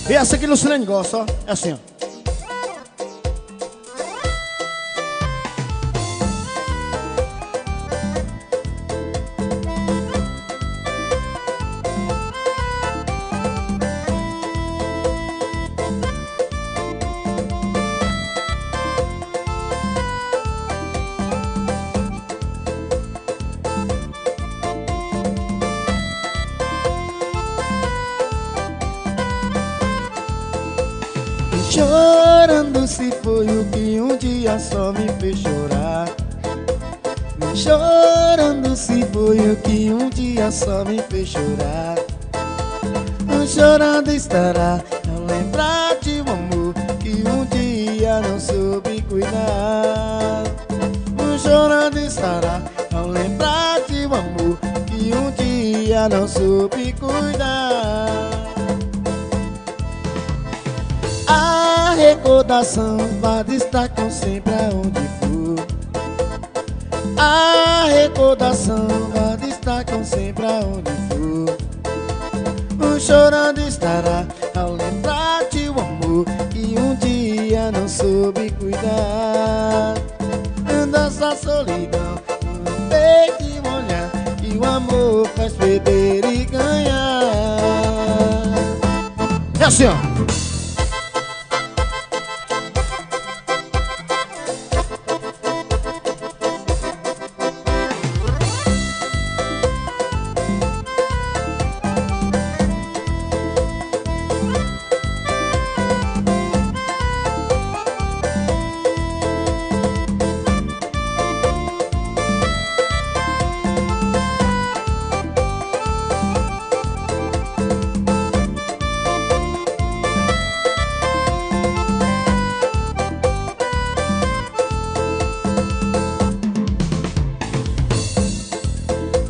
E essa aqui Lucilene gosta, ó. É assim, ó. Chorando se foi o que um dia só me fez chorar. Chorando se foi o que um dia só me fez chorar. Chorando estará ao lembrar de um amor que um dia não soube cuidar. Chorando estará ao lembrar de um amor que um dia não soube cuidar. A recordação vai destacar sempre aonde for. A recordação vai destacar sempre aonde for. Chorando estará ao lembrar de um amor que um dia não soube cuidar. Dessa solidão, um peito e um olhar que o amor faz perder e ganhar. É assim, ó.